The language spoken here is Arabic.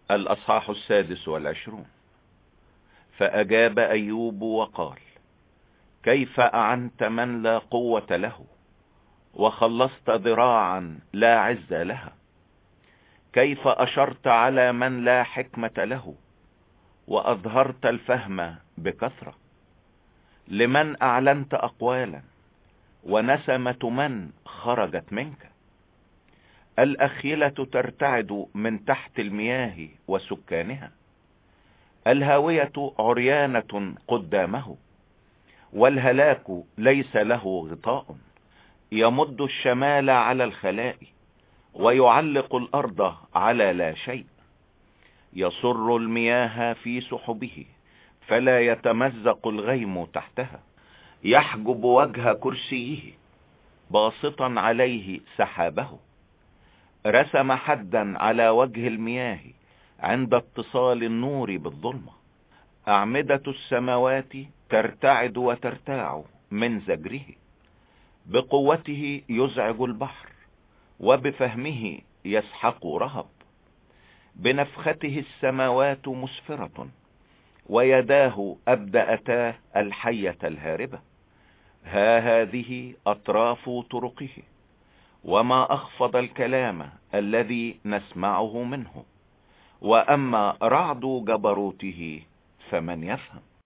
الأصحاح 26. فأجاب أيوب وقال: كيف أعنت من لا قوة له، وخلصت ذراعا لا عز لها؟ كيف أشرت على من لا حكمة له، وأظهرت الفهم بكثرة؟ لمن أعلنت أقوالا، ونسمة من خرجت منك؟ الأخيلة ترتعد من تحت المياه وسكانها، الهاوية عريانة قدامه، والهلاك ليس له غطاء. يمد الشمال على الخلاء، ويعلق الأرض على لا شيء. يصر المياه في سحبه، فلا يتمزق الغيم تحتها. يحجب وجه كرسيه، باسطا عليه سحابه. رسم حدا على وجه المياه، عند اتصال النور بالظلمة. أعمدة السماوات ترتعد وترتاع من زجره. بقوته يزعج البحر، وبفهمه يسحق رهب. بنفخته السماوات مسفرة، ويداه أبدأتا الحية الهاربة. هذه أطراف طرقه، وما أخفض الكلام الذي نسمعه منه. وأما رعد جبروته فمن يفهم؟